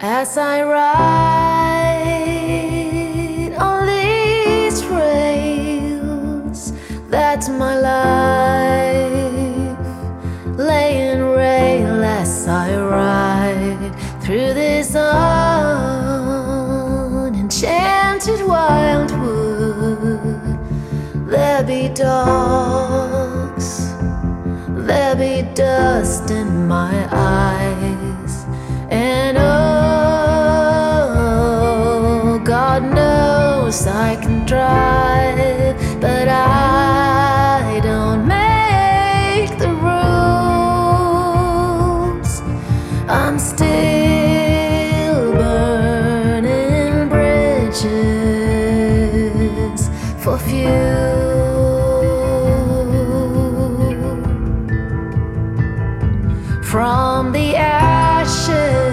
As I ride on these rails, that's my life, laying rail as I ride through this unenchanted wildwood. There be dogs, there be dust in my eyes, and oh, God knows I can drive, but I don't make the rules. I'm still burning bridges for fuel. From the ashes